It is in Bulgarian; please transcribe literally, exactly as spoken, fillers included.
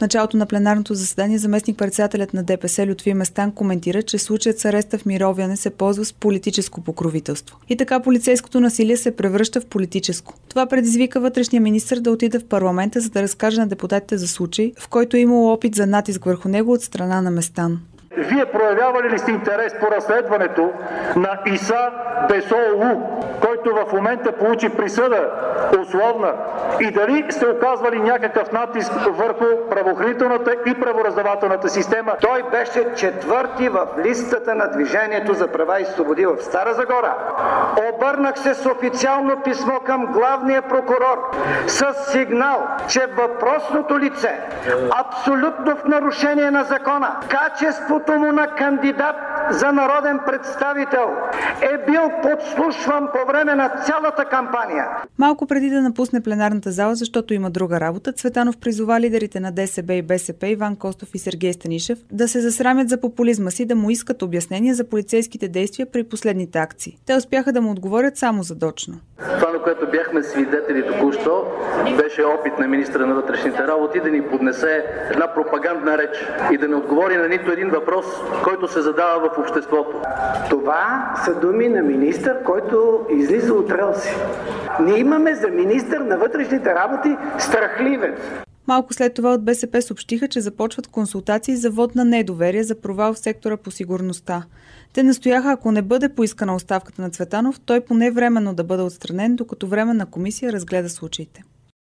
В началото на пленарното заседание заместник-председателят на ДПС Лютви Местан коментира, че случаят с ареста в Мировяне се ползва с политическо покровителство. И така полицейското насилие се превръща в политическо. Това предизвика вътрешния министър да отиде в парламента, за да разкаже на депутатите за случай, в който е имало опит за натиск върху него от страна на Местан. Вие проявявали ли сте интерес по разследването на Иса Бесоолу, който в момента получи присъда условна, и дали сте оказвали някакъв натиск върху правоохранителната и правораздавателната система? Той беше четвърти в листата на Движението за права и свободи в Стара Загора. Обърнах се с официално писмо към главния прокурор с сигнал, че въпросното лице, абсолютно в нарушение на закона, качеството му на кандидат за народен представител, е бил подслушван по време на цялата кампания. Малко преди да напусне пленарната зала, защото има друга работа, Цветанов призова лидерите на ДСБ и БСП Иван Костов и Сергей Станишев да се засрамят за популизма си, да му искат обяснения за полицейските действия при последните акции. Те успяха да му отговорят само задочно. Това, на което бяхме свидетели току-що, беше опит на министъра на вътрешните работи да ни поднесе една пропагандна реч и да не отговори на нито един въпрос, който се задава в обществото. Това са думи на министър, който излиза от релси. Ние имаме за министър на вътрешните работи страхливец. Малко след това от БСП съобщиха, че започват консултации за вот на недоверие за провал в сектора по сигурността. Те настояха, ако не бъде поискана оставката на Цветанов, той поне временно да бъде отстранен, докато временна комисия разгледа случаите.